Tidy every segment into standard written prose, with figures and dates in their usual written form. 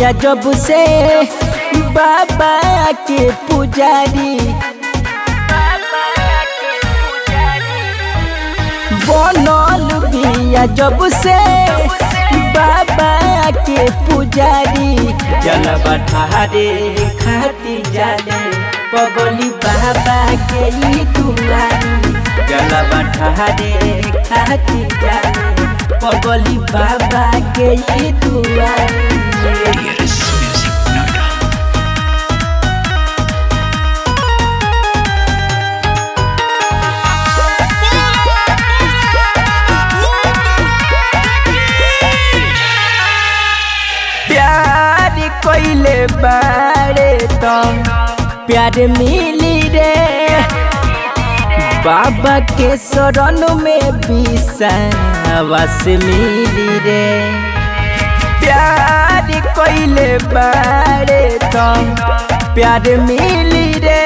बिया जब से बाबा के पुजारी बनल बिया जब से बाबा के पुजारी जलवा ढारे खाती जाले पगली बाबा के ई दुआरी जलवा ढारे खाती जाले पगली बाबा के ई दुआरी। प्यार कोइले बारे तो प्यार मिली रे बाबा के शरण में विश्वास मिली रे। प्यार कोइले बारे तो प्यार मिली रे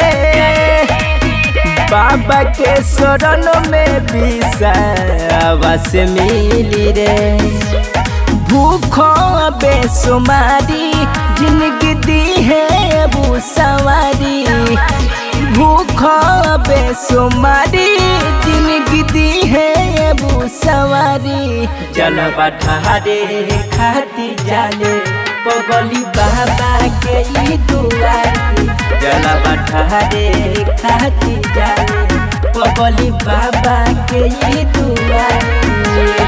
बाबा के शरण में विश्वास मिली रे। भूख बेसुमारी जिंदगी दी है वो सवारी भूख बेसुमारी जिंदगी दी है वो सवारी जलवा ढारे खाती जाले पगली बाबा के ई दुआरी जलवा ढारे खाती जाले पगली बाबा के ई दुआरी।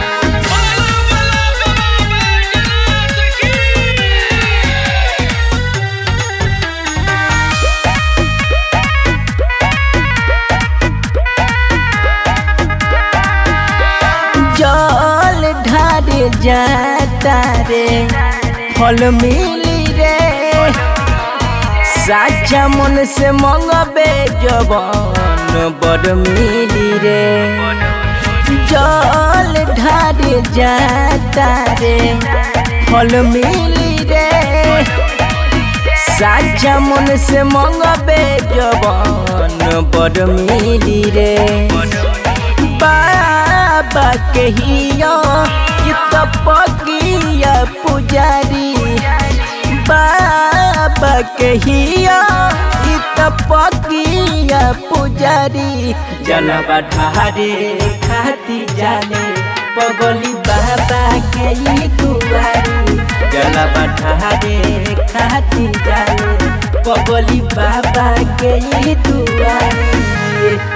जल ढारे जाता रे फल मिली रे साचा मन से मंगबे जवान बड़ मिली रे। जल ढारे जाता रे फल मिली रे साचा मन से मंगबे जवान बड़ मिली रे। बाबा के हिया पकिया पुजारी बाबा के हिया पकिया पुजारी जलवा ढारे खाती जाले पगली बाबा के ई दुआरी जलवा ढारे खाती जाले पगली बाबा के ई दुआरी।